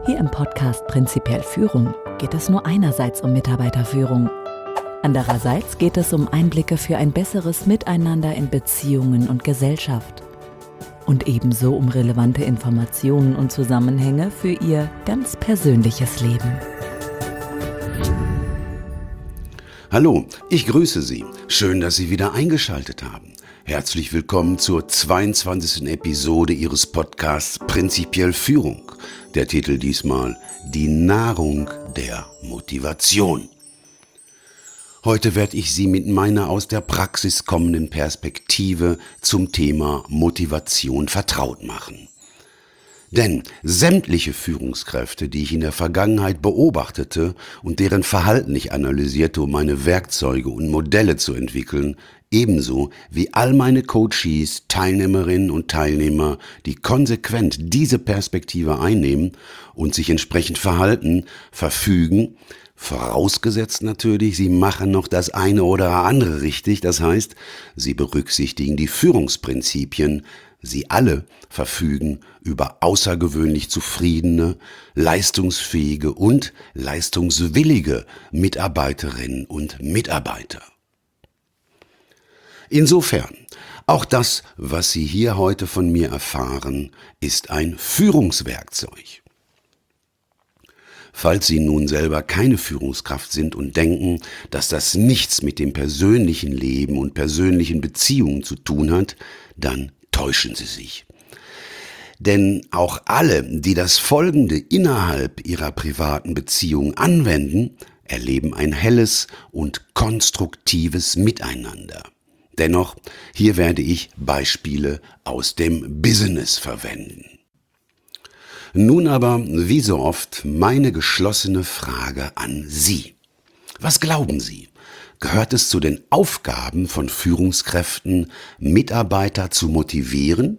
Hier im Podcast Prinzipiell Führung geht es nur einerseits um Mitarbeiterführung. Andererseits geht es um Einblicke für ein besseres Miteinander in Beziehungen und Gesellschaft. Und ebenso um relevante Informationen und Zusammenhänge für Ihr ganz persönliches Leben. Hallo, ich grüße Sie. Schön, dass Sie wieder eingeschaltet haben. Herzlich willkommen zur 22. Episode Ihres Podcasts Prinzipiell Führung. Der Titel diesmal: Die Nahrung der Motivation. Heute werde ich Sie mit meiner aus der Praxis kommenden Perspektive zum Thema Motivation vertraut machen. Denn sämtliche Führungskräfte, die ich in der Vergangenheit beobachtete und deren Verhalten ich analysierte, um meine Werkzeuge und Modelle zu entwickeln, ebenso wie all meine Coaches, Teilnehmerinnen und Teilnehmer, die konsequent diese Perspektive einnehmen und sich entsprechend verhalten, verfügen, vorausgesetzt natürlich, sie machen noch das eine oder andere richtig, das heißt, sie berücksichtigen die Führungsprinzipien. Sie alle verfügen über außergewöhnlich zufriedene, leistungsfähige und leistungswillige Mitarbeiterinnen und Mitarbeiter. Insofern, auch das, was Sie hier heute von mir erfahren, ist ein Führungswerkzeug. Falls Sie nun selber keine Führungskraft sind und denken, dass das nichts mit dem persönlichen Leben und persönlichen Beziehungen zu tun hat, dann täuschen Sie sich. Denn auch alle, die das Folgende innerhalb ihrer privaten Beziehung anwenden, erleben ein helles und konstruktives Miteinander. Dennoch, hier werde ich Beispiele aus dem Business verwenden. Nun aber, wie so oft, meine geschlossene Frage an Sie. Was glauben Sie? Gehört es zu den Aufgaben von Führungskräften, Mitarbeiter zu motivieren?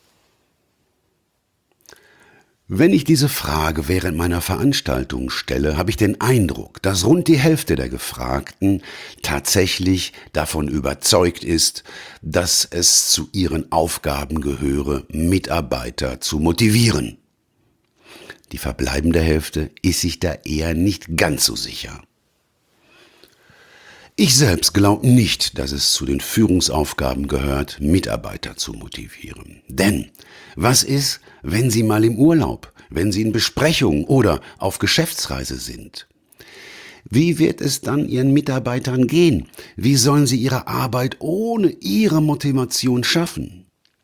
Wenn ich diese Frage während meiner Veranstaltung stelle, habe ich den Eindruck, dass rund die Hälfte der Gefragten tatsächlich davon überzeugt ist, dass es zu ihren Aufgaben gehöre, Mitarbeiter zu motivieren. Die verbleibende Hälfte ist sich da eher nicht ganz so sicher. Ich selbst glaube nicht, dass es zu den Führungsaufgaben gehört, Mitarbeiter zu motivieren. Denn was ist, wenn Sie mal im Urlaub, wenn Sie in Besprechungen oder auf Geschäftsreise sind? Wie wird es dann Ihren Mitarbeitern gehen? Wie sollen sie ihre Arbeit ohne ihre Motivation schaffen?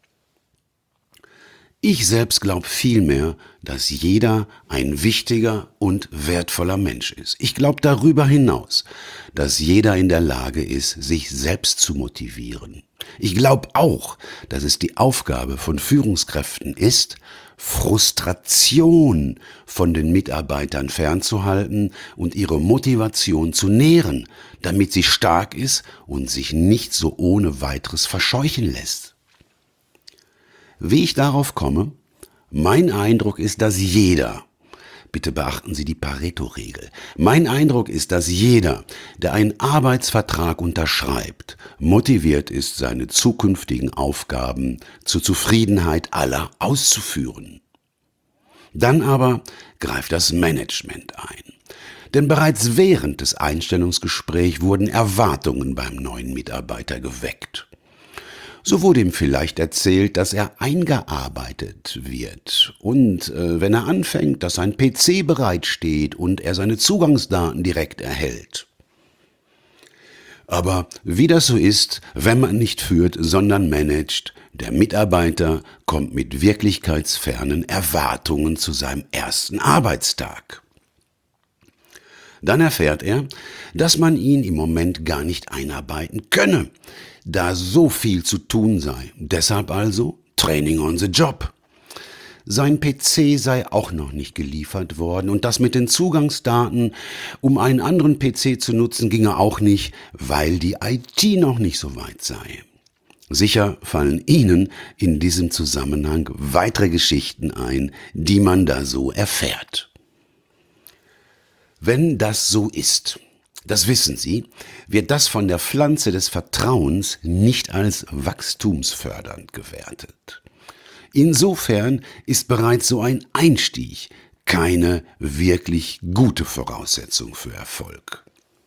Ich selbst glaube vielmehr, dass jeder ein wichtiger und wertvoller Mensch ist. Ich glaube darüber hinaus, dass jeder in der Lage ist, sich selbst zu motivieren. Ich glaube auch, dass es die Aufgabe von Führungskräften ist, Frustration von den Mitarbeitern fernzuhalten und ihre Motivation zu nähren, damit sie stark ist und sich nicht so ohne weiteres verscheuchen lässt. Wie ich darauf komme? Mein Eindruck ist, dass jeder, bitte beachten Sie die Pareto-Regel, mein Eindruck ist, dass jeder, der einen Arbeitsvertrag unterschreibt, motiviert ist, seine zukünftigen Aufgaben zur Zufriedenheit aller auszuführen. Dann aber greift das Management ein. Denn bereits während des Einstellungsgesprächs wurden Erwartungen beim neuen Mitarbeiter geweckt. So wurde ihm vielleicht erzählt, dass er eingearbeitet wird und wenn er anfängt, dass sein PC bereitsteht und er seine Zugangsdaten direkt erhält. Aber wie das so ist, wenn man nicht führt, sondern managt, der Mitarbeiter kommt mit wirklichkeitsfernen Erwartungen zu seinem ersten Arbeitstag. Dann erfährt er, dass man ihn im Moment gar nicht einarbeiten könne, da so viel zu tun sei. Deshalb also Training on the Job. Sein PC sei auch noch nicht geliefert worden und das mit den Zugangsdaten, um einen anderen PC zu nutzen, ginge auch nicht, weil die IT noch nicht so weit sei. Sicher fallen Ihnen in diesem Zusammenhang weitere Geschichten ein, die man da so erfährt. Wenn das so ist, das wissen Sie, wird das von der Pflanze des Vertrauens nicht als wachstumsfördernd gewertet. Insofern ist bereits so ein Einstieg keine wirklich gute Voraussetzung für Erfolg.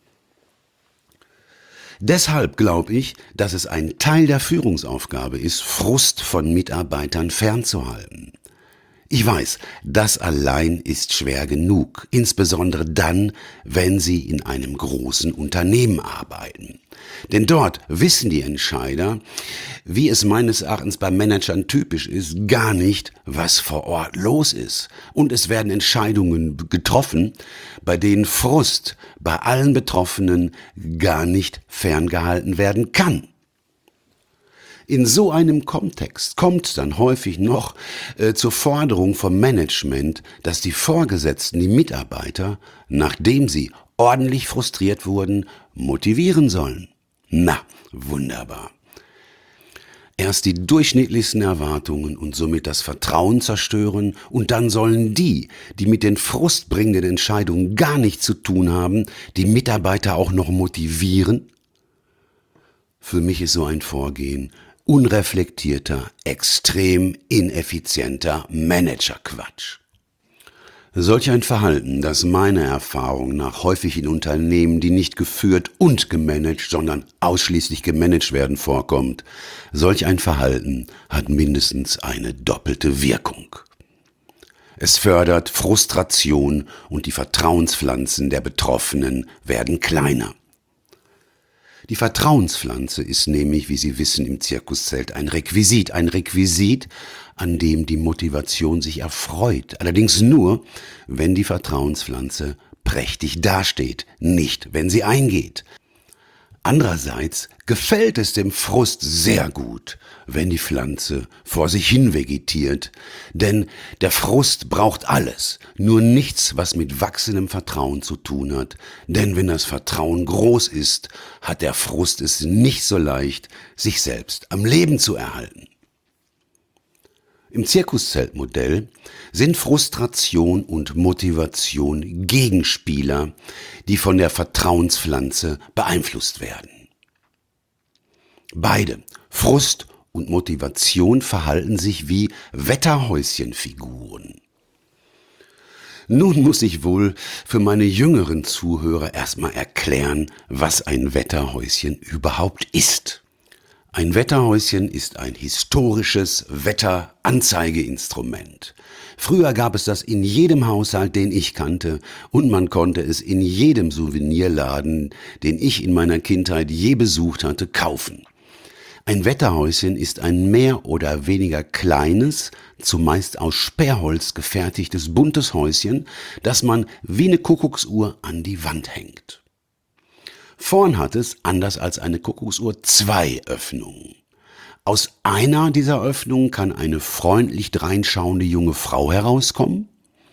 Deshalb glaube ich, dass es ein Teil der Führungsaufgabe ist, Frust von Mitarbeitern fernzuhalten. Ich weiß, das allein ist schwer genug, insbesondere dann, wenn Sie in einem großen Unternehmen arbeiten. Denn dort wissen die Entscheider, wie es meines Erachtens bei Managern typisch ist, gar nicht, was vor Ort los ist. Und es werden Entscheidungen getroffen, bei denen Frust bei allen Betroffenen gar nicht ferngehalten werden kann. In so einem Kontext kommt es dann häufig noch zur Forderung vom Management, dass die Vorgesetzten die Mitarbeiter, nachdem sie ordentlich frustriert wurden, motivieren sollen. Na, wunderbar. Erst die durchschnittlichsten Erwartungen und somit das Vertrauen zerstören und dann sollen die mit den frustbringenden Entscheidungen gar nichts zu tun haben, die Mitarbeiter auch noch motivieren? Für mich ist so ein Vorgehen unreflektierter, extrem ineffizienter Managerquatsch. Solch ein Verhalten, das meiner Erfahrung nach häufig in Unternehmen, die nicht geführt und gemanagt, sondern ausschließlich gemanagt werden, vorkommt, solch ein Verhalten hat mindestens eine doppelte Wirkung. Es fördert Frustration und die Vertrauenspflanzen der Betroffenen werden kleiner. Die Vertrauenspflanze ist nämlich, wie Sie wissen, im Zirkuszelt ein Requisit, an dem die Motivation sich erfreut. Allerdings nur, wenn die Vertrauenspflanze prächtig dasteht, nicht wenn sie eingeht. Andererseits gefällt es dem Frust sehr gut, wenn die Pflanze vor sich hin vegetiert, denn der Frust braucht alles, nur nichts, was mit wachsendem Vertrauen zu tun hat, denn wenn das Vertrauen groß ist, hat der Frust es nicht so leicht, sich selbst am Leben zu erhalten. Im Zirkuszeltmodell sind Frustration und Motivation Gegenspieler, die von der Vertrauenspflanze beeinflusst werden. Beide, Frust und Motivation, verhalten sich wie Wetterhäuschenfiguren. Nun muss ich wohl für meine jüngeren Zuhörer erstmal erklären, was ein Wetterhäuschen überhaupt ist. Ein Wetterhäuschen ist ein historisches Wetteranzeigeinstrument. Früher gab es das in jedem Haushalt, den ich kannte, und man konnte es in jedem Souvenirladen, den ich in meiner Kindheit je besucht hatte, kaufen. Ein Wetterhäuschen ist ein mehr oder weniger kleines, zumeist aus Sperrholz gefertigtes buntes Häuschen, das man wie eine Kuckucksuhr an die Wand hängt. Vorn hat es, anders als eine Kuckucksuhr, 2 Öffnungen. Aus einer dieser Öffnungen kann eine freundlich dreinschauende junge Frau herauskommen,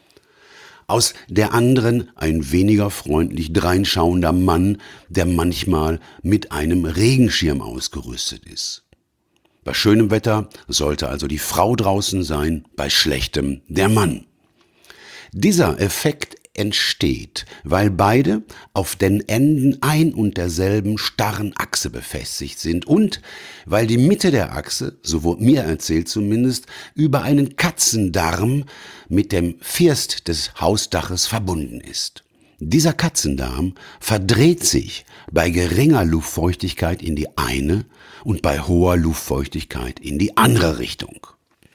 aus der anderen ein weniger freundlich dreinschauender Mann, der manchmal mit einem Regenschirm ausgerüstet ist. Bei schönem Wetter sollte also die Frau draußen sein, bei schlechtem der Mann. Dieser Effekt entsteht, weil beide auf den Enden ein und derselben starren Achse befestigt sind und weil die Mitte der Achse, so wurde mir erzählt zumindest, über einen Katzendarm mit dem First des Hausdaches verbunden ist. Dieser Katzendarm verdreht sich bei geringer Luftfeuchtigkeit in die eine und bei hoher Luftfeuchtigkeit in die andere Richtung.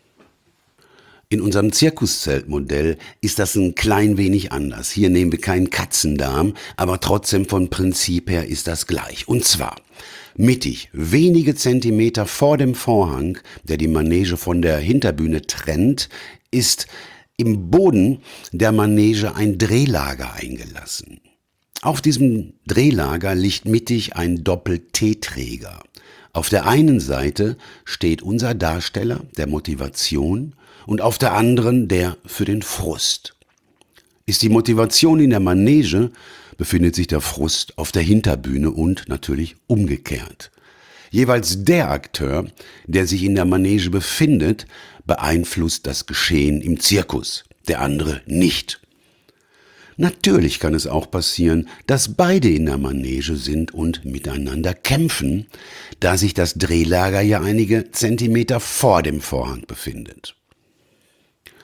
In unserem Zirkuszeltmodell ist das ein klein wenig anders. Hier nehmen wir keinen Katzendarm, aber trotzdem vom Prinzip her ist das gleich. Und zwar mittig, wenige Zentimeter vor dem Vorhang, der die Manege von der Hinterbühne trennt, ist im Boden der Manege ein Drehlager eingelassen. Auf diesem Drehlager liegt mittig ein Doppel-T-Träger. Auf der einen Seite steht unser Darsteller der Motivation und auf der anderen der für den Frust. Ist die Motivation in der Manege, befindet sich der Frust auf der Hinterbühne und natürlich umgekehrt. Jeweils der Akteur, der sich in der Manege befindet, beeinflusst das Geschehen im Zirkus, der andere nicht. Natürlich kann es auch passieren, dass beide in der Manege sind und miteinander kämpfen, da sich das Drehlager ja einige Zentimeter vor dem Vorhang befindet.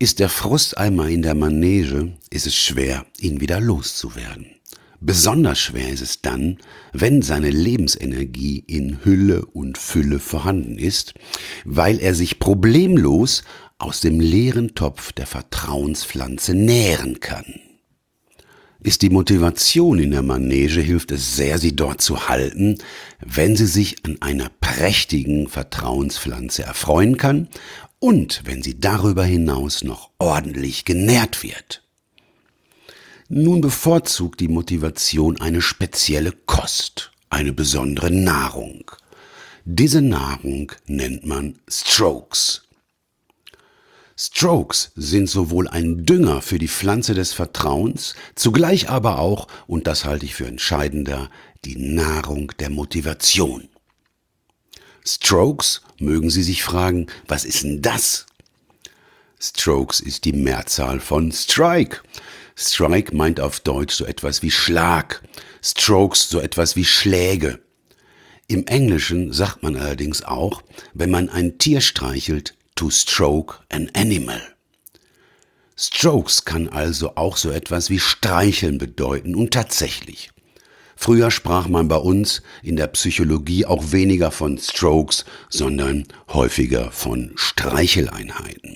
Ist der Frust einmal in der Manege, ist es schwer, ihn wieder loszuwerden. Besonders schwer ist es dann, wenn seine Lebensenergie in Hülle und Fülle vorhanden ist, weil er sich problemlos aus dem leeren Topf der Vertrauenspflanze nähren kann. Ist die Motivation in der Manege, hilft es sehr, sie dort zu halten, wenn sie sich an einer prächtigen Vertrauenspflanze erfreuen kann und wenn sie darüber hinaus noch ordentlich genährt wird. Nun bevorzugt die Motivation eine spezielle Kost, eine besondere Nahrung. Diese Nahrung nennt man Strokes. Strokes sind sowohl ein Dünger für die Pflanze des Vertrauens, zugleich aber auch, und das halte ich für entscheidender, die Nahrung der Motivation. Strokes, mögen Sie sich fragen, was ist denn das? Strokes ist die Mehrzahl von Strike. Strike meint auf Deutsch so etwas wie Schlag, Strokes so etwas wie Schläge. Im Englischen sagt man allerdings auch, wenn man ein Tier streichelt, to stroke an animal. Strokes kann also auch so etwas wie streicheln bedeuten und tatsächlich. Früher sprach man bei uns in der Psychologie auch weniger von Strokes, sondern häufiger von Streicheleinheiten.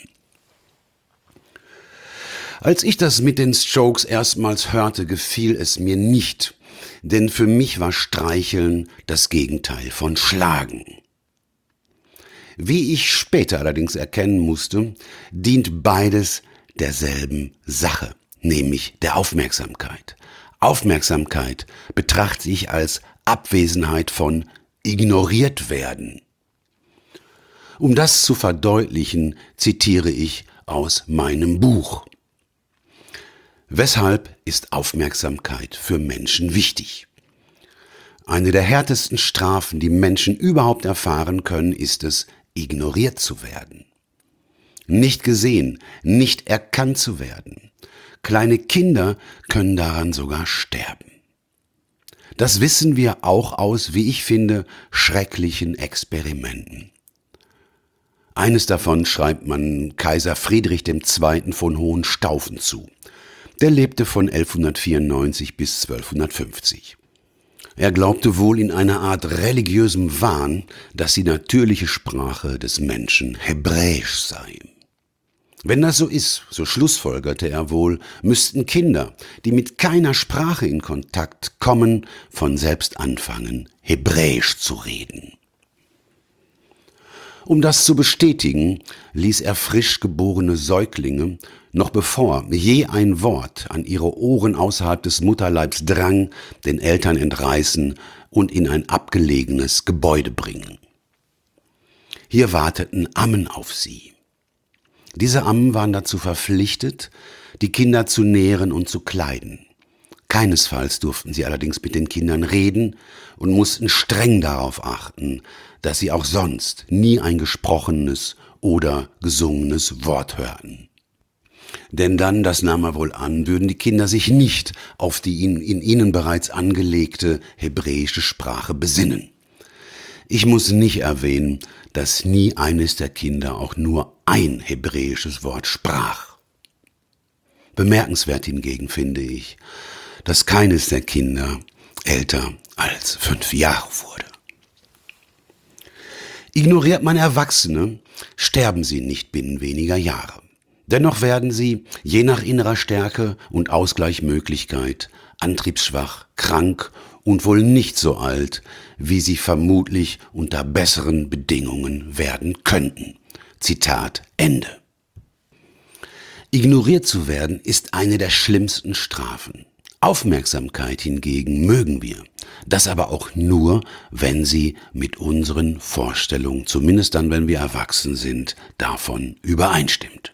Als ich das mit den Strokes erstmals hörte, gefiel es mir nicht, denn für mich war Streicheln das Gegenteil von Schlagen. Wie ich später allerdings erkennen musste, dient beides derselben Sache, nämlich der Aufmerksamkeit. Aufmerksamkeit betrachte ich als Abwesenheit von ignoriert werden. Um das zu verdeutlichen, zitiere ich aus meinem Buch. Weshalb ist Aufmerksamkeit für Menschen wichtig? Eine der härtesten Strafen, die Menschen überhaupt erfahren können, ist es, ignoriert zu werden. Nicht gesehen, nicht erkannt zu werden. Kleine Kinder können daran sogar sterben. Das wissen wir auch aus, wie ich finde, schrecklichen Experimenten. Eines davon schreibt man Kaiser Friedrich II. Von Hohenstaufen zu. Der lebte von 1194 bis 1250. Er glaubte wohl in einer Art religiösem Wahn, dass die natürliche Sprache des Menschen Hebräisch sei. Wenn das so ist, so schlussfolgerte er wohl, müssten Kinder, die mit keiner Sprache in Kontakt kommen, von selbst anfangen, Hebräisch zu reden. Um das zu bestätigen, ließ er frisch geborene Säuglinge, noch bevor je ein Wort an ihre Ohren außerhalb des Mutterleibs drang, den Eltern entreißen und in ein abgelegenes Gebäude bringen. Hier warteten Ammen auf sie. Diese Ammen waren dazu verpflichtet, die Kinder zu nähren und zu kleiden. Keinesfalls durften sie allerdings mit den Kindern reden und mussten streng darauf achten, dass sie auch sonst nie ein gesprochenes oder gesungenes Wort hörten. Denn dann, das nahm er wohl an, würden die Kinder sich nicht auf die in ihnen bereits angelegte hebräische Sprache besinnen. Ich muss nicht erwähnen, dass nie eines der Kinder auch nur ein hebräisches Wort sprach. Bemerkenswert hingegen finde ich, dass keines der Kinder älter als 5 Jahre wurde. Ignoriert man Erwachsene, sterben sie nicht binnen weniger Jahre. Dennoch werden sie, je nach innerer Stärke und Ausgleichmöglichkeit, antriebsschwach, krank und wohl nicht so alt, wie sie vermutlich unter besseren Bedingungen werden könnten. Zitat Ende. Ignoriert zu werden ist eine der schlimmsten Strafen. Aufmerksamkeit hingegen mögen wir, das aber auch nur, wenn sie mit unseren Vorstellungen, zumindest dann, wenn wir erwachsen sind, davon übereinstimmt.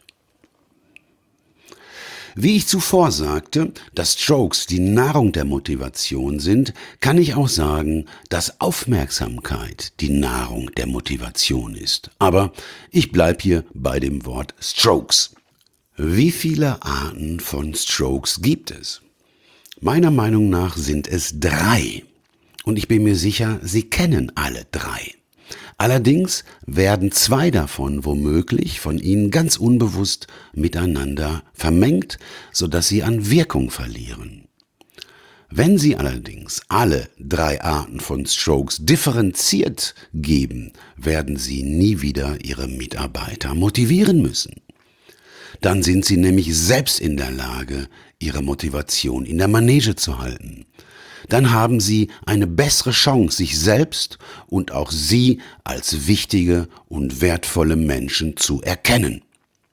Wie ich zuvor sagte, dass Strokes die Nahrung der Motivation sind, kann ich auch sagen, dass Aufmerksamkeit die Nahrung der Motivation ist. Aber ich bleibe hier bei dem Wort Strokes. Wie viele Arten von Strokes gibt es? Meiner Meinung nach sind es 3. Und ich bin mir sicher, Sie kennen alle 3. Allerdings werden zwei davon womöglich von Ihnen ganz unbewusst miteinander vermengt, sodass sie an Wirkung verlieren. Wenn Sie allerdings alle 3 Arten von Strokes differenziert geben, werden Sie nie wieder Ihre Mitarbeiter motivieren müssen. Dann sind Sie nämlich selbst in der Lage, Ihre Motivation in der Manege zu halten. Dann haben Sie eine bessere Chance, sich selbst und auch Sie als wichtige und wertvolle Menschen zu erkennen.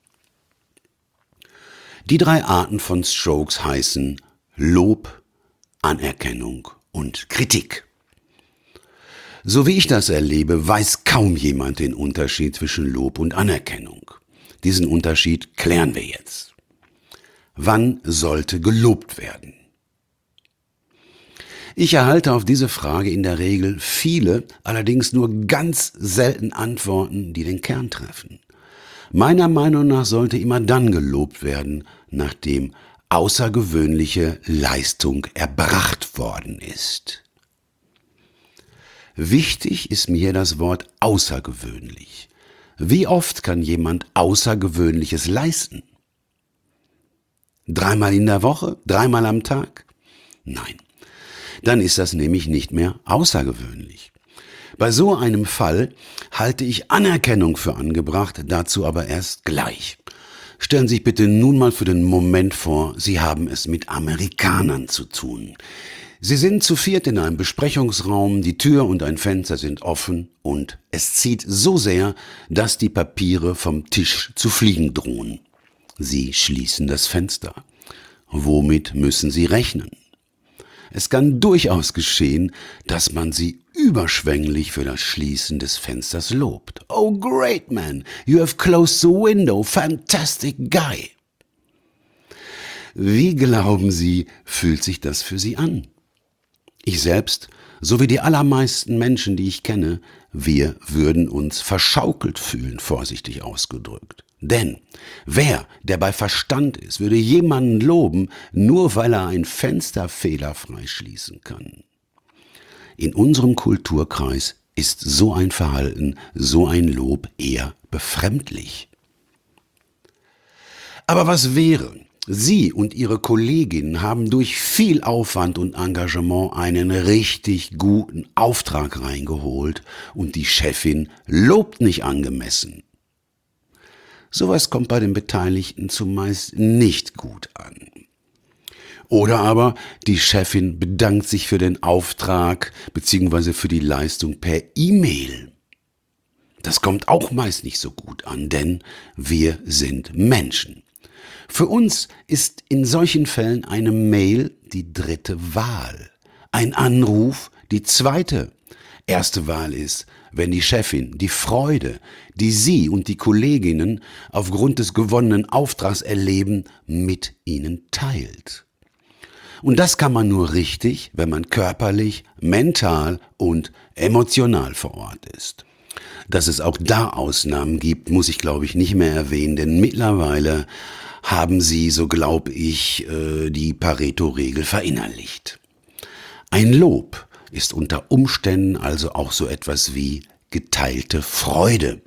Die 3 Arten von Strokes heißen Lob, Anerkennung und Kritik. So wie ich das erlebe, weiß kaum jemand den Unterschied zwischen Lob und Anerkennung. Diesen Unterschied klären wir jetzt. Wann sollte gelobt werden? Ich erhalte auf diese Frage in der Regel viele, allerdings nur ganz selten Antworten, die den Kern treffen. Meiner Meinung nach sollte immer dann gelobt werden, nachdem außergewöhnliche Leistung erbracht worden ist. Wichtig ist mir das Wort außergewöhnlich. Wie oft kann jemand Außergewöhnliches leisten? 3-mal in der Woche? 3-mal am Tag? Nein, dann ist das nämlich nicht mehr außergewöhnlich. Bei so einem Fall halte ich Anerkennung für angebracht, dazu aber erst gleich. Stellen Sie sich bitte nun mal für den Moment vor, Sie haben es mit Amerikanern zu tun. Sie sind zu 4 in einem Besprechungsraum, die Tür und ein Fenster sind offen und es zieht so sehr, dass die Papiere vom Tisch zu fliegen drohen. Sie schließen das Fenster. Womit müssen Sie rechnen? Es kann durchaus geschehen, dass man Sie überschwänglich für das Schließen des Fensters lobt. Oh great man, you have closed the window, fantastic guy. Wie glauben Sie, fühlt sich das für Sie an? Ich selbst, so wie die allermeisten Menschen, die ich kenne, wir würden uns verschaukelt fühlen, vorsichtig ausgedrückt. Denn wer, der bei Verstand ist, würde jemanden loben, nur weil er ein Fenster fehlerfrei schließen kann? In unserem Kulturkreis ist so ein Verhalten, so ein Lob eher befremdlich. Aber was wäre? Sie und Ihre Kolleginnen haben durch viel Aufwand und Engagement einen richtig guten Auftrag reingeholt und die Chefin lobt nicht angemessen. Sowas kommt bei den Beteiligten zumeist nicht gut an. Oder aber die Chefin bedankt sich für den Auftrag bzw. für die Leistung per E-Mail. Das kommt auch meist nicht so gut an, denn wir sind Menschen. Für uns ist in solchen Fällen eine Mail die 3. Wahl, ein Anruf die 2. Erste Wahl ist, wenn die Chefin die Freude, die Sie und die Kolleginnen aufgrund des gewonnenen Auftrags erleben, mit Ihnen teilt. Und das kann man nur richtig, wenn man körperlich, mental und emotional vor Ort ist. Dass es auch da Ausnahmen gibt, muss ich glaube ich nicht mehr erwähnen, denn mittlerweile haben Sie, so glaube ich, die Pareto-Regel verinnerlicht. Ein Lob ist unter Umständen also auch so etwas wie geteilte Freude.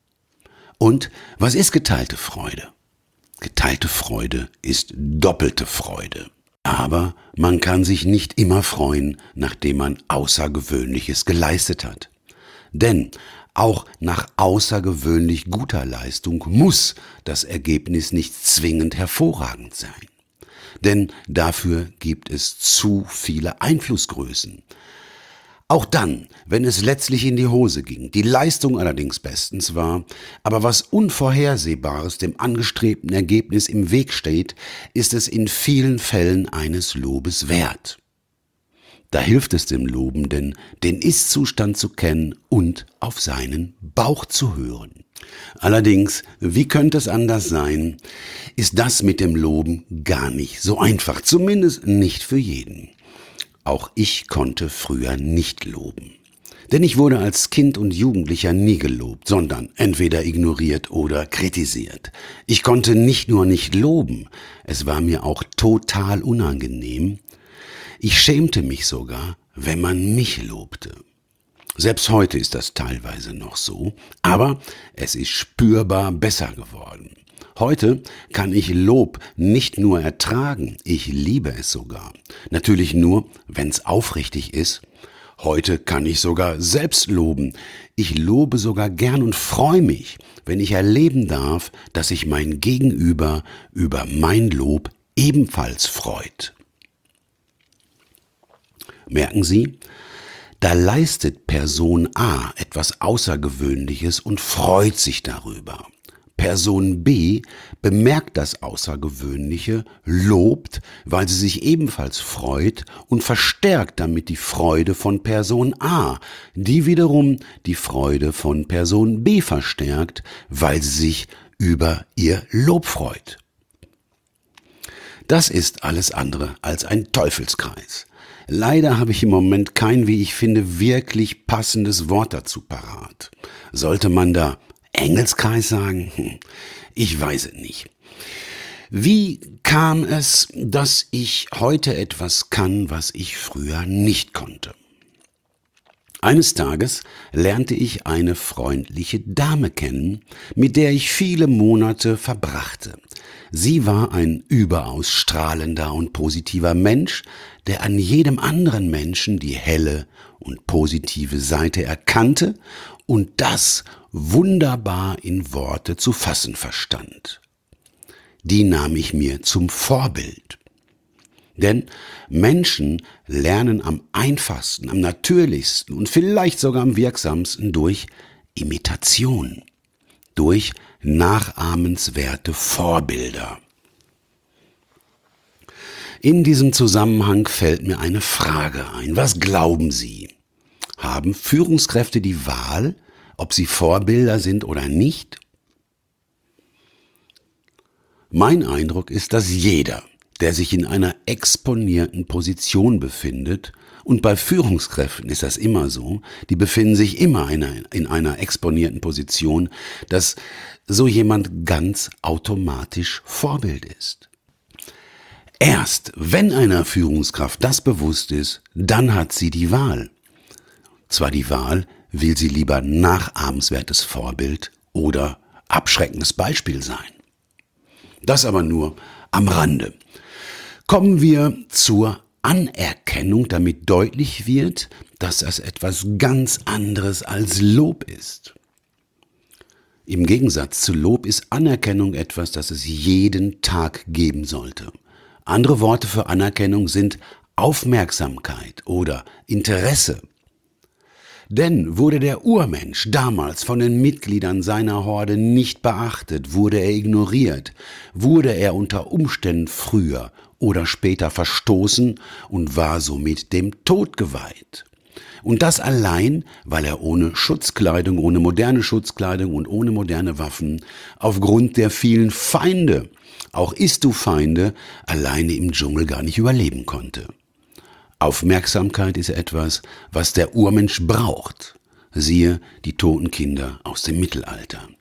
Und was ist geteilte Freude? Geteilte Freude ist doppelte Freude. Aber man kann sich nicht immer freuen, nachdem man Außergewöhnliches geleistet hat. Denn auch nach außergewöhnlich guter Leistung muss das Ergebnis nicht zwingend hervorragend sein. Denn dafür gibt es zu viele Einflussgrößen. Auch dann, wenn es letztlich in die Hose ging, die Leistung allerdings bestens war, aber was Unvorhersehbares dem angestrebten Ergebnis im Weg steht, ist es in vielen Fällen eines Lobes wert. Da hilft es dem Lobenden, den Ist-Zustand zu kennen und auf seinen Bauch zu hören. Allerdings, wie könnte es anders sein, ist das mit dem Loben gar nicht so einfach, zumindest nicht für jeden. Auch ich konnte früher nicht loben. Denn ich wurde als Kind und Jugendlicher nie gelobt, sondern entweder ignoriert oder kritisiert. Ich konnte nicht nur nicht loben, es war mir auch total unangenehm. Ich schämte mich sogar, wenn man mich lobte. Selbst heute ist das teilweise noch so, aber es ist spürbar besser geworden. Heute kann ich Lob nicht nur ertragen, ich liebe es sogar. Natürlich nur, wenn es aufrichtig ist. Heute kann ich sogar selbst loben. Ich lobe sogar gern und freue mich, wenn ich erleben darf, dass sich mein Gegenüber über mein Lob ebenfalls freut. Merken Sie, da leistet Person A etwas Außergewöhnliches und freut sich darüber. Person B bemerkt das Außergewöhnliche, lobt, weil sie sich ebenfalls freut und verstärkt damit die Freude von Person A, die wiederum die Freude von Person B verstärkt, weil sie sich über ihr Lob freut. Das ist alles andere als ein Teufelskreis. Leider habe ich im Moment kein, wie ich finde, wirklich passendes Wort dazu parat. Sollte man da Engelskreis sagen? Ich weiß es nicht. Wie kam es, dass ich heute etwas kann, was ich früher nicht konnte? Eines Tages lernte ich eine freundliche Dame kennen, mit der ich viele Monate verbrachte. Sie war ein überaus strahlender und positiver Mensch, der an jedem anderen Menschen die helle und positive Seite erkannte und das wunderbar in Worte zu fassen verstand. Die nahm ich mir zum Vorbild. Denn Menschen lernen am einfachsten, am natürlichsten und vielleicht sogar am wirksamsten durch Imitation, durch nachahmenswerte Vorbilder. In diesem Zusammenhang fällt mir eine Frage ein. Was glauben Sie? Haben Führungskräfte die Wahl, ob sie Vorbilder sind oder nicht? Mein Eindruck ist, dass jeder, der sich in einer exponierten Position befindet, und bei Führungskräften ist das immer so, die befinden sich immer in einer exponierten Position, dass so jemand ganz automatisch Vorbild ist. Erst wenn einer Führungskraft das bewusst ist, dann hat sie die Wahl. Zwar die Wahl, will sie lieber nachahmenswertes Vorbild oder abschreckendes Beispiel sein. Das aber nur am Rande. Kommen wir zur Anerkennung, damit deutlich wird, dass das etwas ganz anderes als Lob ist. Im Gegensatz zu Lob ist Anerkennung etwas, das es jeden Tag geben sollte. Andere Worte für Anerkennung sind Aufmerksamkeit oder Interesse. Denn wurde der Urmensch damals von den Mitgliedern seiner Horde nicht beachtet, wurde er ignoriert, wurde er unter Umständen früher oder später verstoßen und war somit dem Tod geweiht. Und das allein, weil er ohne Schutzkleidung, ohne moderne Schutzkleidung und ohne moderne Waffen aufgrund der vielen Feinde, auch Istu-Feinde, alleine im Dschungel gar nicht überleben konnte. Aufmerksamkeit ist etwas, was der Urmensch braucht. Siehe die toten Kinder aus dem Mittelalter.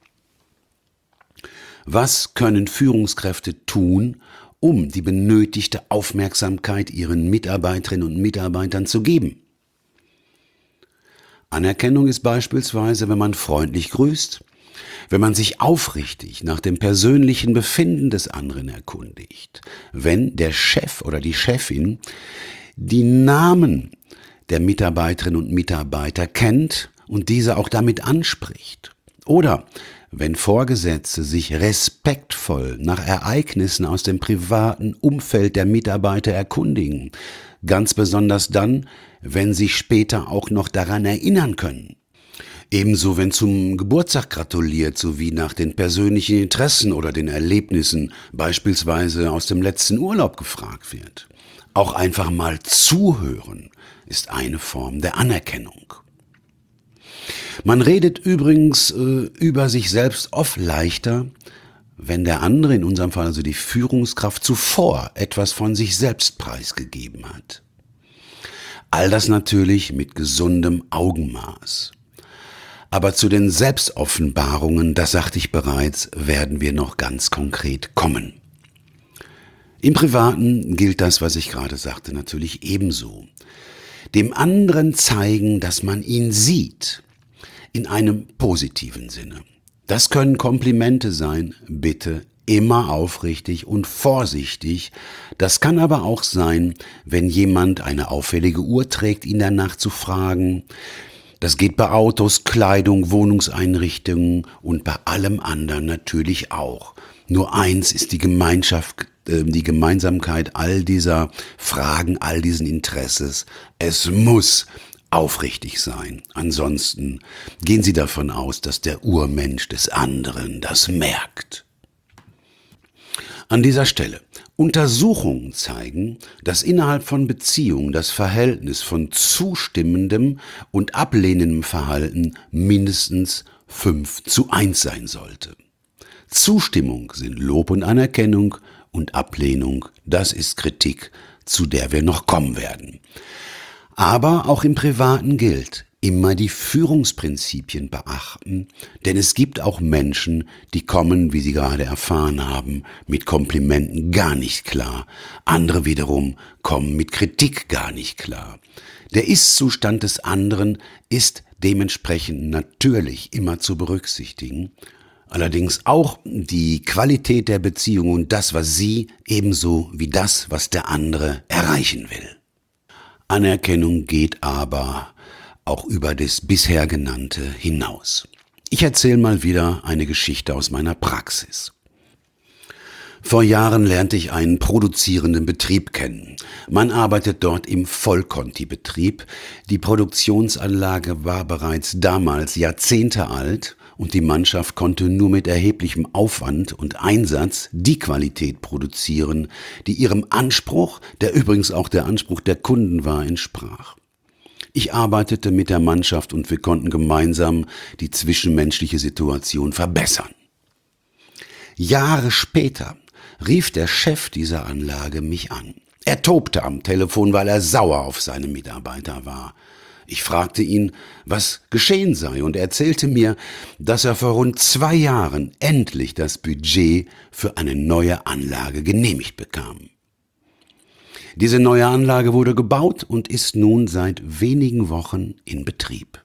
Was können Führungskräfte tun, um die benötigte Aufmerksamkeit ihren Mitarbeiterinnen und Mitarbeitern zu geben? Anerkennung ist beispielsweise, wenn man freundlich grüßt, wenn man sich aufrichtig nach dem persönlichen Befinden des anderen erkundigt, wenn der Chef oder die Chefin die Namen der Mitarbeiterinnen und Mitarbeiter kennt und diese auch damit anspricht. Oder wenn Vorgesetzte sich respektvoll nach Ereignissen aus dem privaten Umfeld der Mitarbeiter erkundigen, ganz besonders dann, wenn sie später auch noch daran erinnern können. Ebenso, wenn zum Geburtstag gratuliert, sowie nach den persönlichen Interessen oder den Erlebnissen, beispielsweise aus dem letzten Urlaub, gefragt wird. Auch einfach mal zuhören ist eine Form der Anerkennung. Man redet übrigens über sich selbst oft leichter, wenn der andere, in unserem Fall also die Führungskraft, zuvor etwas von sich selbst preisgegeben hat. All das natürlich mit gesundem Augenmaß. Aber zu den Selbstoffenbarungen, das sagte ich bereits, werden wir noch ganz konkret kommen. Im Privaten gilt das, was ich gerade sagte, natürlich ebenso. dem anderen zeigen, dass man ihn sieht, in einem positiven Sinne. Das können Komplimente sein, bitte immer aufrichtig und vorsichtig. Das kann aber auch sein, wenn jemand eine auffällige Uhr trägt, ihn danach zu fragen. Das geht bei Autos, Kleidung, Wohnungseinrichtungen und bei allem anderen natürlich auch. Nur eins ist die Gemeinsamkeit all dieser Fragen, all diesen Interesses. Es muss aufrichtig sein. Ansonsten gehen Sie davon aus, dass der Urmensch des anderen das merkt. An dieser Stelle: Untersuchungen zeigen, dass innerhalb von Beziehungen das Verhältnis von zustimmendem und ablehnendem Verhalten mindestens 5:1 sein sollte. Zustimmung sind Lob und Anerkennung und Ablehnung, das ist Kritik, zu der wir noch kommen werden. Aber auch im Privaten gilt: immer die Führungsprinzipien beachten, denn es gibt auch Menschen, die kommen, wie Sie gerade erfahren haben, mit Komplimenten gar nicht klar. Andere wiederum kommen mit Kritik gar nicht klar. Der Ist-Zustand des anderen ist dementsprechend natürlich immer zu berücksichtigen. Allerdings auch die Qualität der Beziehung und das, was Sie, ebenso wie das, was der andere erreichen will. Anerkennung geht aber auch über das bisher Genannte hinaus. Ich erzähle mal wieder eine Geschichte aus meiner Praxis. Vor Jahren lernte ich einen produzierenden Betrieb kennen. Man arbeitet dort im Vollkonti-Betrieb. Die Produktionsanlage war bereits damals Jahrzehnte alt und die Mannschaft konnte nur mit erheblichem Aufwand und Einsatz die Qualität produzieren, die ihrem Anspruch, der übrigens auch der Anspruch der Kunden war, entsprach. Ich arbeitete mit der Mannschaft und wir konnten gemeinsam die zwischenmenschliche Situation verbessern. Jahre später rief der Chef dieser Anlage mich an. Er tobte am Telefon, weil er sauer auf seine Mitarbeiter war. Ich fragte ihn, was geschehen sei, und er erzählte mir, dass er vor rund 2 Jahren endlich das Budget für eine neue Anlage genehmigt bekam. Diese neue Anlage wurde gebaut und ist nun seit wenigen Wochen in Betrieb.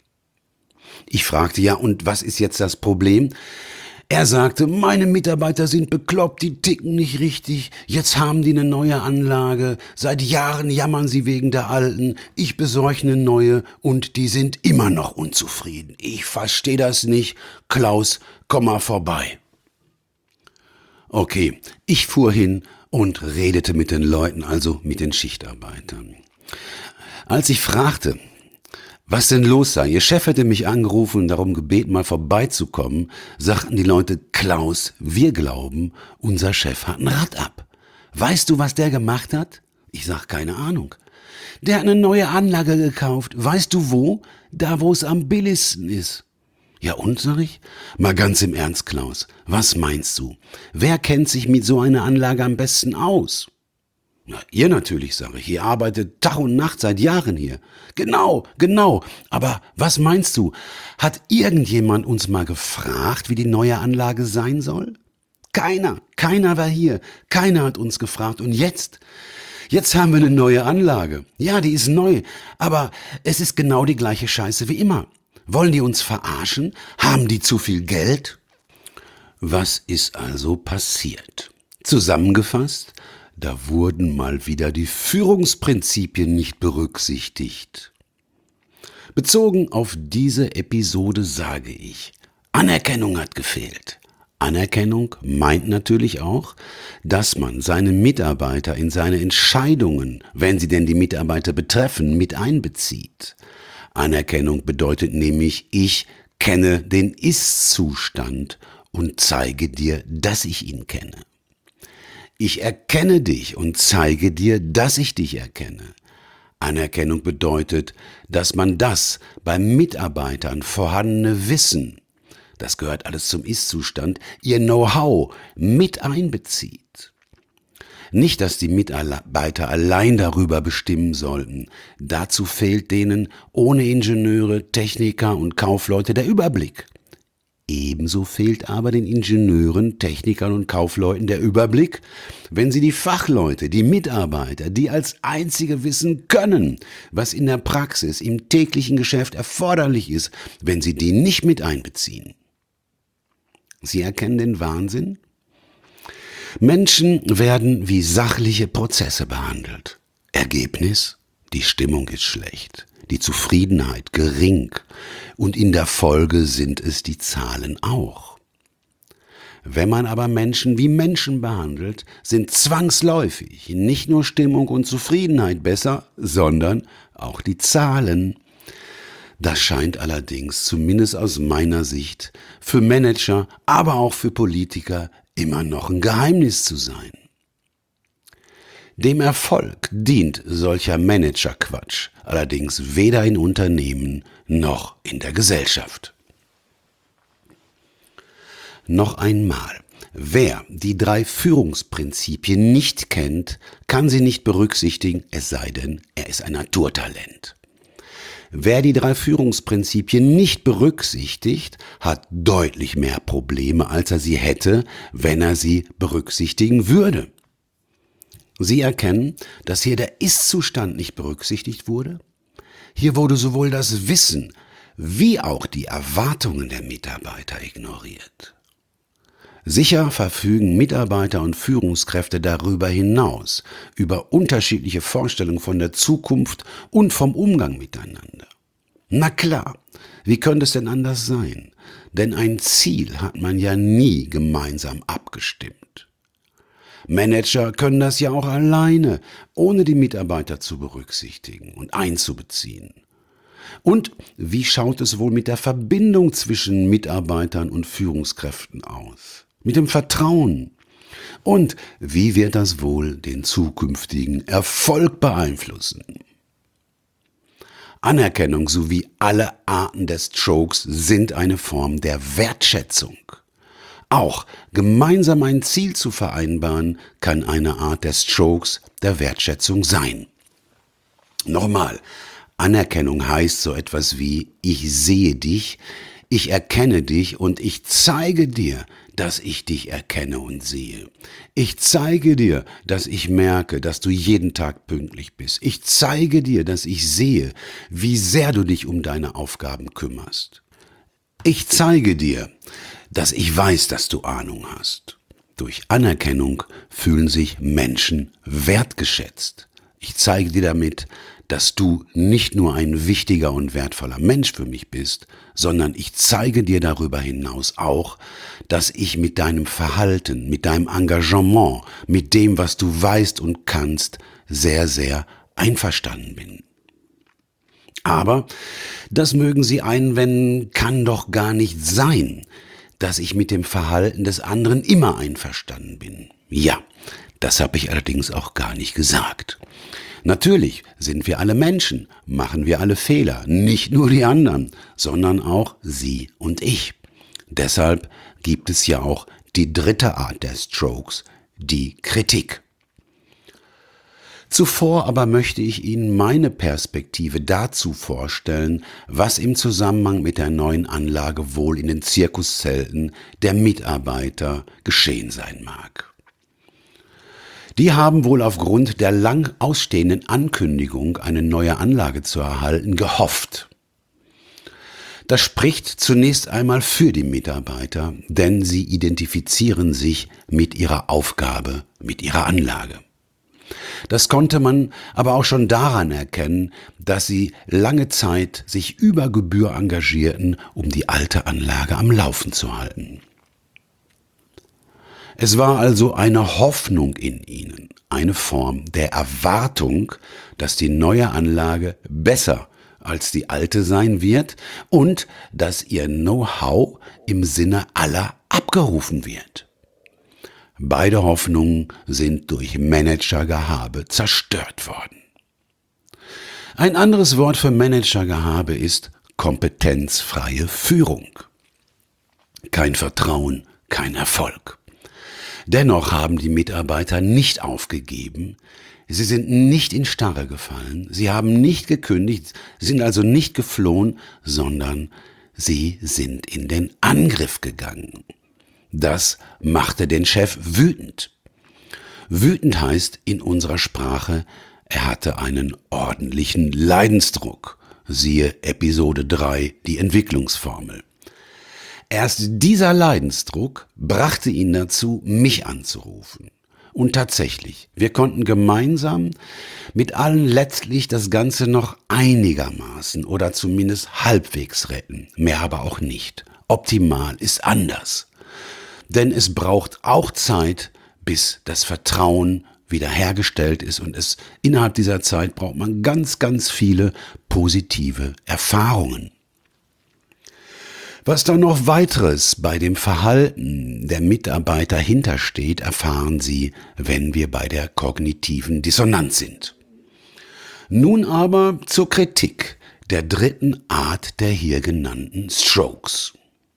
Ich fragte, ja, und was ist jetzt das Problem? Er sagte, meine Mitarbeiter sind bekloppt, die ticken nicht richtig, jetzt haben die eine neue Anlage, seit Jahren jammern sie wegen der alten, ich besorge eine neue und die sind immer noch unzufrieden. Ich verstehe das nicht, Klaus, komm mal vorbei. Okay, ich fuhr hin und redete mit den Leuten, also mit den Schichtarbeitern. Als ich fragte, was denn los sei, ihr Chef hätte mich angerufen und darum gebeten, mal vorbeizukommen, sagten die Leute, Klaus, wir glauben, unser Chef hat ein Rad ab. Weißt du, was der gemacht hat? Ich sag, keine Ahnung. Der hat eine neue Anlage gekauft. Weißt du wo? Da, wo es am billigsten ist. Ja und, sag ich? Mal ganz im Ernst, Klaus, was meinst du? Wer kennt sich mit so einer Anlage am besten aus? Na, ihr natürlich, sage ich. Ihr arbeitet Tag und Nacht seit Jahren hier. Genau. Aber was meinst du? Hat irgendjemand uns mal gefragt, wie die neue Anlage sein soll? Keiner war hier. Keiner hat uns gefragt. Und jetzt haben wir eine neue Anlage. Ja, die ist neu. Aber es ist genau die gleiche Scheiße wie immer. Wollen die uns verarschen? Haben die zu viel Geld? Was ist also passiert? Zusammengefasst, da wurden mal wieder die Führungsprinzipien nicht berücksichtigt. Bezogen auf diese Episode sage ich, Anerkennung hat gefehlt. Anerkennung meint natürlich auch, dass man seine Mitarbeiter in seine Entscheidungen, wenn sie denn die Mitarbeiter betreffen, mit einbezieht. Anerkennung bedeutet nämlich, ich kenne den Ist-Zustand und zeige dir, dass ich ihn kenne. Ich erkenne dich und zeige dir, dass ich dich erkenne. Anerkennung bedeutet, dass man das bei Mitarbeitern vorhandene Wissen, das gehört alles zum Ist-Zustand, ihr Know-how mit einbezieht. Nicht, dass die Mitarbeiter allein darüber bestimmen sollten. Dazu fehlt denen ohne Ingenieure, Techniker und Kaufleute der Überblick. Ebenso fehlt aber den Ingenieuren, Technikern und Kaufleuten der Überblick, wenn sie die Fachleute, die Mitarbeiter, die als einzige wissen können, was in der Praxis, im täglichen Geschäft erforderlich ist, wenn sie die nicht mit einbeziehen. Sie erkennen den Wahnsinn? Menschen werden wie sachliche Prozesse behandelt. Ergebnis? Die Stimmung ist schlecht, die Zufriedenheit gering und in der Folge sind es die Zahlen auch. Wenn man aber Menschen wie Menschen behandelt, sind zwangsläufig nicht nur Stimmung und Zufriedenheit besser, sondern auch die Zahlen. Das scheint allerdings, zumindest aus meiner Sicht, für Manager, aber auch für Politiker immer noch ein Geheimnis zu sein. Dem Erfolg dient solcher Managerquatsch allerdings weder in Unternehmen noch in der Gesellschaft. Noch einmal, wer die 3 Führungsprinzipien nicht kennt, kann sie nicht berücksichtigen, es sei denn, er ist ein Naturtalent. Wer die 3 Führungsprinzipien nicht berücksichtigt, hat deutlich mehr Probleme, als er sie hätte, wenn er sie berücksichtigen würde. Sie erkennen, dass hier der Ist-Zustand nicht berücksichtigt wurde. Hier wurde sowohl das Wissen wie auch die Erwartungen der Mitarbeiter ignoriert. Sicher verfügen Mitarbeiter und Führungskräfte darüber hinaus über unterschiedliche Vorstellungen von der Zukunft und vom Umgang miteinander. Na klar, wie könnte es denn anders sein? Denn ein Ziel hat man ja nie gemeinsam abgestimmt. Manager können das ja auch alleine, ohne die Mitarbeiter zu berücksichtigen und einzubeziehen. Und wie schaut es wohl mit der Verbindung zwischen Mitarbeitern und Führungskräften aus? Mit dem Vertrauen? Und wie wird das wohl den zukünftigen Erfolg beeinflussen? Anerkennung sowie alle Arten des Strokes sind eine Form der Wertschätzung. Auch gemeinsam ein Ziel zu vereinbaren, kann eine Art des Strokes der Wertschätzung sein. Nochmal, Anerkennung heißt so etwas wie: Ich sehe dich, ich erkenne dich und ich zeige dir, dass ich dich erkenne und sehe. Ich zeige dir, dass ich merke, dass du jeden Tag pünktlich bist. Ich zeige dir, dass ich sehe, wie sehr du dich um deine Aufgaben kümmerst. Ich zeige dir, dass ich weiß, dass du Ahnung hast. Durch Anerkennung fühlen sich Menschen wertgeschätzt. Ich zeige dir damit, dass du nicht nur ein wichtiger und wertvoller Mensch für mich bist, sondern ich zeige dir darüber hinaus auch, dass ich mit deinem Verhalten, mit deinem Engagement, mit dem, was du weißt und kannst, sehr, sehr einverstanden bin. Aber, das mögen Sie einwenden, kann doch gar nicht sein, dass ich mit dem Verhalten des anderen immer einverstanden bin. Ja, das habe ich allerdings auch gar nicht gesagt. Natürlich sind wir alle Menschen, machen wir alle Fehler, nicht nur die anderen, sondern auch Sie und ich. Deshalb gibt es ja auch die 3. Art der Strokes, die Kritik. Zuvor aber möchte ich Ihnen meine Perspektive dazu vorstellen, was im Zusammenhang mit der neuen Anlage wohl in den Zirkuszelten der Mitarbeiter geschehen sein mag. Die haben wohl aufgrund der lang ausstehenden Ankündigung, eine neue Anlage zu erhalten, gehofft. Das spricht zunächst einmal für die Mitarbeiter, denn sie identifizieren sich mit ihrer Aufgabe, mit ihrer Anlage. Das konnte man aber auch schon daran erkennen, dass sie lange Zeit sich über Gebühr engagierten, um die alte Anlage am Laufen zu halten. Es war also eine Hoffnung in ihnen, eine Form der Erwartung, dass die neue Anlage besser als die alte sein wird und dass ihr Know-how im Sinne aller abgerufen wird. Beide Hoffnungen sind durch Managergehabe zerstört worden. Ein anderes Wort für Managergehabe ist kompetenzfreie Führung. Kein Vertrauen, kein Erfolg. Dennoch haben die Mitarbeiter nicht aufgegeben, sie sind nicht in Starre gefallen, sie haben nicht gekündigt, sind also nicht geflohen, sondern Sie sind in den Angriff gegangen. Das machte den Chef wütend. Wütend heißt in unserer Sprache, er hatte einen ordentlichen Leidensdruck. Siehe Episode 3, die Entwicklungsformel. Erst dieser Leidensdruck brachte ihn dazu, mich anzurufen. Und tatsächlich, wir konnten gemeinsam mit allen letztlich das Ganze noch einigermaßen oder zumindest halbwegs retten. Mehr aber auch nicht. Optimal ist anders. Denn es braucht auch Zeit, bis das Vertrauen wiederhergestellt ist, und innerhalb dieser Zeit braucht man ganz, ganz viele positive Erfahrungen. Was da noch weiteres bei dem Verhalten der Mitarbeiter hintersteht, erfahren Sie, wenn wir bei der kognitiven Dissonanz sind. Nun aber zur Kritik der dritten Art der hier genannten Strokes.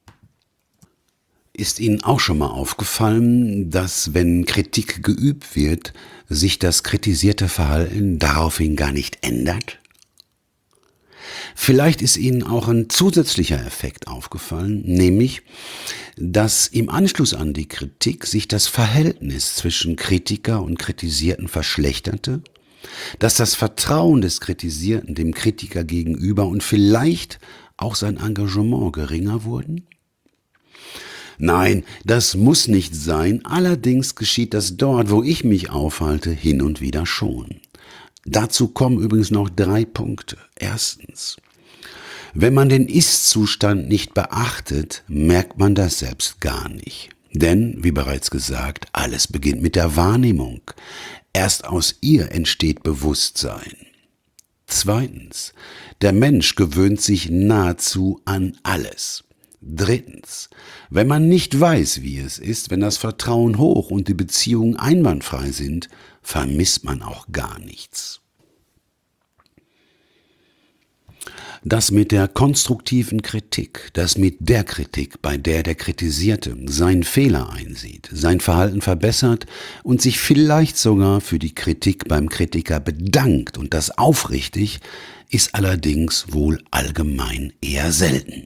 Ist Ihnen auch schon mal aufgefallen, dass, wenn Kritik geübt wird, sich das kritisierte Verhalten daraufhin gar nicht ändert? Vielleicht ist Ihnen auch ein zusätzlicher Effekt aufgefallen, nämlich, dass im Anschluss an die Kritik sich das Verhältnis zwischen Kritiker und Kritisierten verschlechterte, dass das Vertrauen des Kritisierten dem Kritiker gegenüber und vielleicht auch sein Engagement geringer wurden? Nein, das muss nicht sein, allerdings geschieht das dort, wo ich mich aufhalte, hin und wieder schon. Dazu kommen übrigens noch 3 Punkte. Erstens: Wenn man den Ist-Zustand nicht beachtet, merkt man das selbst gar nicht. Denn, wie bereits gesagt, alles beginnt mit der Wahrnehmung. Erst aus ihr entsteht Bewusstsein. Zweitens: Der Mensch gewöhnt sich nahezu an alles. Drittens: Wenn man nicht weiß, wie es ist, wenn das Vertrauen hoch und die Beziehungen einwandfrei sind, vermisst man auch gar nichts. Das mit der konstruktiven Kritik, das mit der Kritik, bei der der Kritisierte seinen Fehler einsieht, sein Verhalten verbessert und sich vielleicht sogar für die Kritik beim Kritiker bedankt, und das aufrichtig, ist allerdings wohl allgemein eher selten.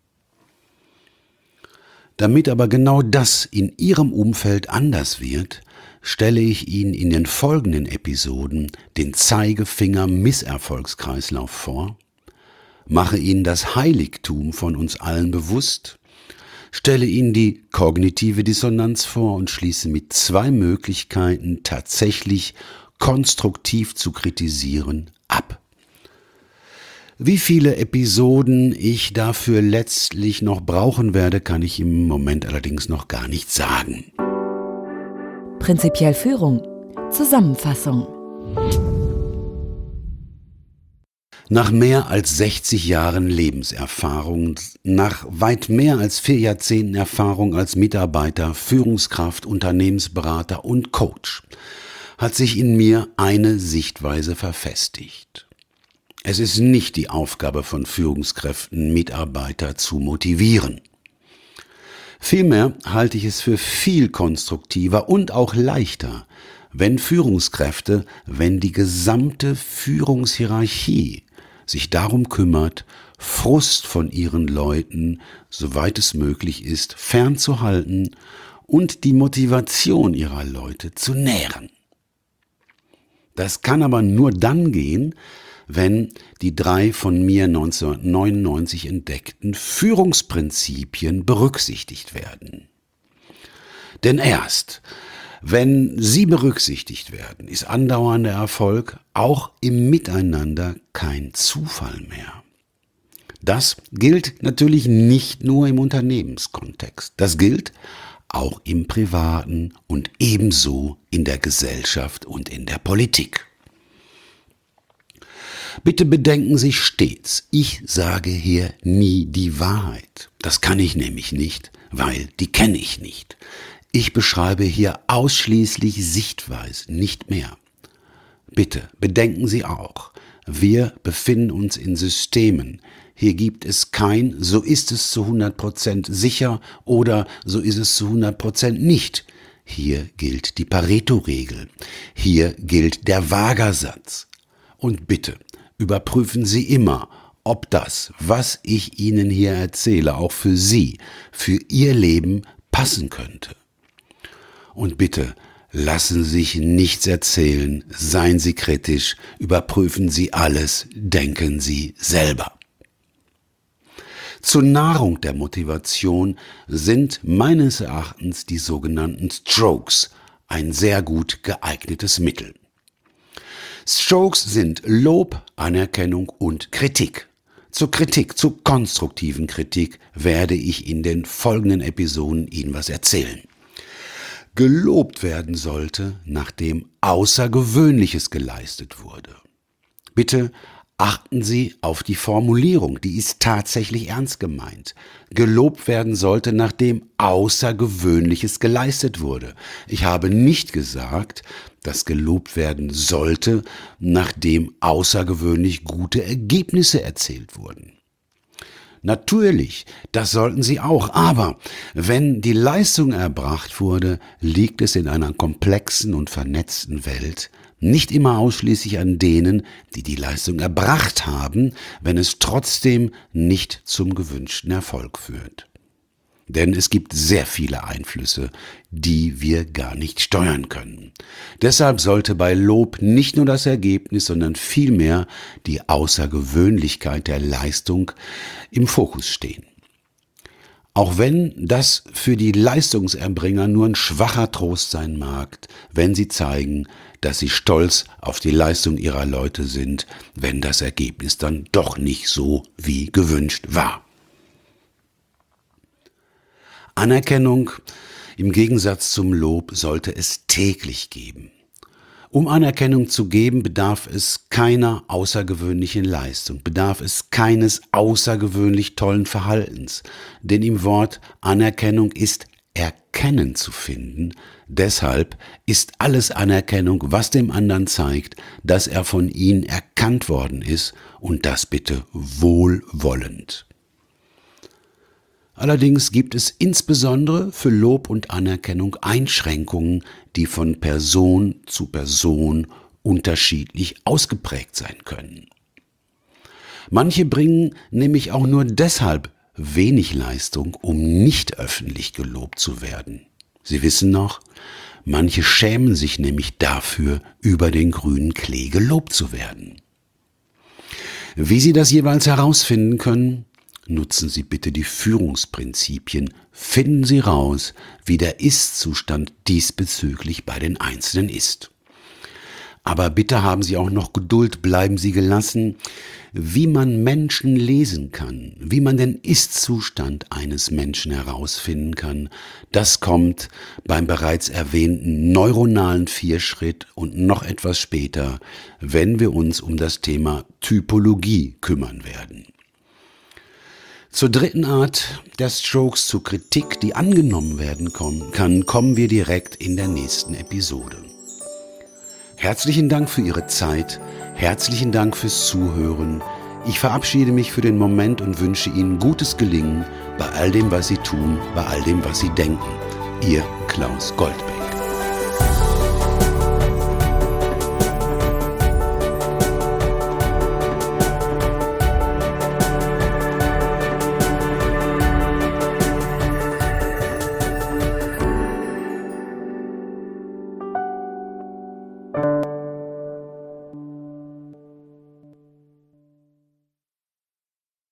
Damit aber genau das in Ihrem Umfeld anders wird, stelle ich Ihnen in den folgenden Episoden den Zeigefinger-Misserfolgskreislauf vor, mache Ihnen das Heiligtum von uns allen bewusst, stelle Ihnen die kognitive Dissonanz vor und schließe mit 2 Möglichkeiten, tatsächlich konstruktiv zu kritisieren, ab. Wie viele Episoden ich dafür letztlich noch brauchen werde, kann ich im Moment allerdings noch gar nicht sagen. Prinzipiell Führung. Zusammenfassung. Nach mehr als 60 Jahren Lebenserfahrung, nach weit mehr als 4 Jahrzehnten Erfahrung als Mitarbeiter, Führungskraft, Unternehmensberater und Coach, hat sich in mir eine Sichtweise verfestigt. Es ist nicht die Aufgabe von Führungskräften, Mitarbeiter zu motivieren. Vielmehr halte ich es für viel konstruktiver und auch leichter, wenn Führungskräfte, wenn die gesamte Führungshierarchie sich darum kümmert, Frust von ihren Leuten, soweit es möglich ist, fernzuhalten und die Motivation ihrer Leute zu nähren. Das kann aber nur dann gehen, wenn die 3 von mir 1999 entdeckten Führungsprinzipien berücksichtigt werden. Denn erst, wenn sie berücksichtigt werden, ist andauernder Erfolg auch im Miteinander kein Zufall mehr. Das gilt natürlich nicht nur im Unternehmenskontext. Das gilt auch im Privaten und ebenso in der Gesellschaft und in der Politik. Bitte bedenken Sie stets, ich sage hier nie die Wahrheit. Das kann ich nämlich nicht, weil die kenne ich nicht. Ich beschreibe hier ausschließlich Sichtweisen, nicht mehr. Bitte bedenken Sie auch, wir befinden uns in Systemen. Hier gibt es kein, so ist es zu 100% sicher oder so ist es zu 100% nicht. Hier gilt die Pareto-Regel. Hier gilt der Wagersatz. Und bitte, überprüfen Sie immer, ob das, was ich Ihnen hier erzähle, auch für Sie, für Ihr Leben passen könnte. Und bitte, lassen Sie sich nichts erzählen, seien Sie kritisch, überprüfen Sie alles, denken Sie selber. Zur Nahrung der Motivation sind meines Erachtens die sogenannten Strokes ein sehr gut geeignetes Mittel. Strokes sind Lob, Anerkennung und Kritik. Zur konstruktiven Kritik werde ich in den folgenden Episoden Ihnen was erzählen. Gelobt werden sollte, nachdem Außergewöhnliches geleistet wurde. Bitte achten Sie auf die Formulierung, die ist tatsächlich ernst gemeint. Gelobt werden sollte, nachdem Außergewöhnliches geleistet wurde. Ich habe nicht gesagt, dass gelobt werden sollte, nachdem außergewöhnlich gute Ergebnisse erzielt wurden. Natürlich, das sollten Sie auch, aber wenn die Leistung erbracht wurde, liegt es in einer komplexen und vernetzten Welt nicht immer ausschließlich an denen, die die Leistung erbracht haben, wenn es trotzdem nicht zum gewünschten Erfolg führt. Denn es gibt sehr viele Einflüsse, die wir gar nicht steuern können. Deshalb sollte bei Lob nicht nur das Ergebnis, sondern vielmehr die Außergewöhnlichkeit der Leistung im Fokus stehen. Auch wenn das für die Leistungserbringer nur ein schwacher Trost sein mag, wenn sie zeigen, dass sie stolz auf die Leistung ihrer Leute sind, wenn das Ergebnis dann doch nicht so wie gewünscht war. Anerkennung im Gegensatz zum Lob sollte es täglich geben. Um Anerkennung zu geben, bedarf es keiner außergewöhnlichen Leistung, bedarf es keines außergewöhnlich tollen Verhaltens, denn im Wort Anerkennung ist Erkennen zu finden. Deshalb ist alles Anerkennung, was dem anderen zeigt, dass er von Ihnen erkannt worden ist und das bitte wohlwollend. Allerdings gibt es insbesondere für Lob und Anerkennung Einschränkungen, die von Person zu Person unterschiedlich ausgeprägt sein können. Manche bringen nämlich auch nur deshalb wenig Leistung, um nicht öffentlich gelobt zu werden. Sie wissen noch, manche schämen sich nämlich dafür, über den grünen Klee gelobt zu werden. Wie Sie das jeweils herausfinden können, nutzen Sie bitte die Führungsprinzipien, finden Sie raus, wie der Ist-Zustand diesbezüglich bei den Einzelnen ist. Aber bitte haben Sie auch noch Geduld, bleiben Sie gelassen, wie man Menschen lesen kann, wie man den Ist-Zustand eines Menschen herausfinden kann. Das kommt beim bereits erwähnten neuronalen Vierschritt und noch etwas später, wenn wir uns um das Thema Typologie kümmern werden. Zur dritten Art der Strokes, zur Kritik, die angenommen werden kann, kommen wir direkt in der nächsten Episode. Herzlichen Dank für Ihre Zeit, herzlichen Dank fürs Zuhören. Ich verabschiede mich für den Moment und wünsche Ihnen gutes Gelingen bei all dem, was Sie tun, bei all dem, was Sie denken. Ihr Klaus Goldberg.